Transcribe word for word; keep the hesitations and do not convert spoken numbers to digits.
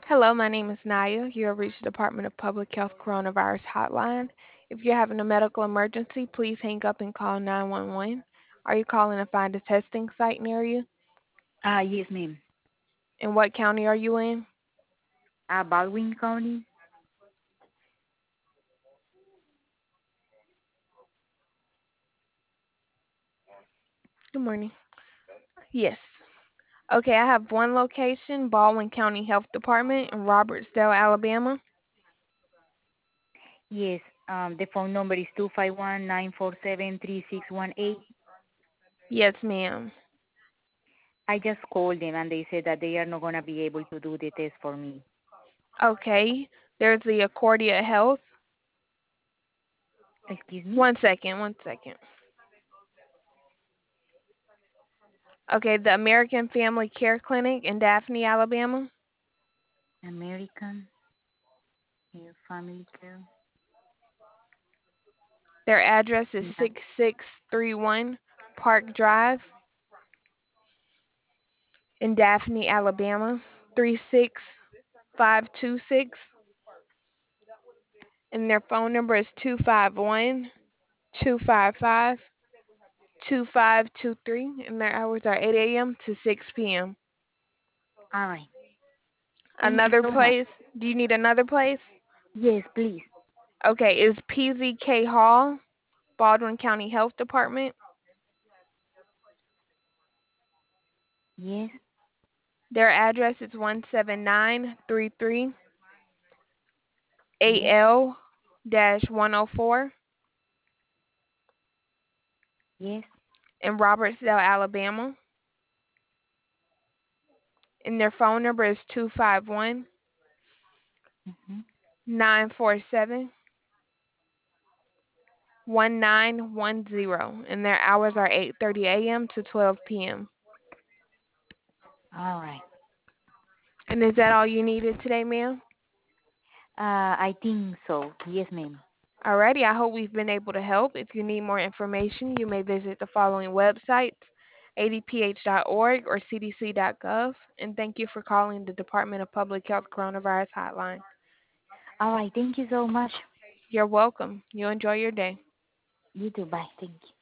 Hello, my name is Naya. You have reached the Department of Public Health Coronavirus Hotline. If you're having a medical emergency, please hang up and call nine one one. Are you calling to find a testing site near you? Ah, yes, ma'am. And what county are you in? Ah, Baldwin County? Good morning. Yes. Okay, I have one location, Baldwin County Health Department in Robertsdale, Alabama. Yes. Um, the phone number is two five one nine four seven three six one eight. Yes, ma'am. I just called them and they said that they are not going to be able to do the test for me. Okay, there's the Accordia Health. Excuse me? One second, one second. Okay, the American Family Care Clinic in Daphne, Alabama. American Hair Family Care. Their address is Yeah. six six three one Park Drive in Daphne, Alabama, three six five two six. And their phone number is two five one two five five two five two three. And their hours are eight a m to six p m. All right. Thank you Another so much. place? Do you need another place? Yes, please. Okay, is P Z K Hall, Baldwin County Health Department. Yes. Their address is one seven nine three three Yes. A L one oh four Yes. in Robertsdale, Alabama. And their phone number is two five one Mm-hmm. nine four seven one nine one zero. And their hours are eight thirty a m to twelve p m. All right. And is that all you needed today, ma'am? Uh, I think so. Yes, ma'am. Alrighty, I hope we've been able to help. If you need more information, you may visit the following websites, a d p h dot org or c d c dot gov. And thank you for calling the Department of Public Health Coronavirus Hotline. All right. Thank you so much. You're welcome. You enjoy your day. You too. Bye. Thank you.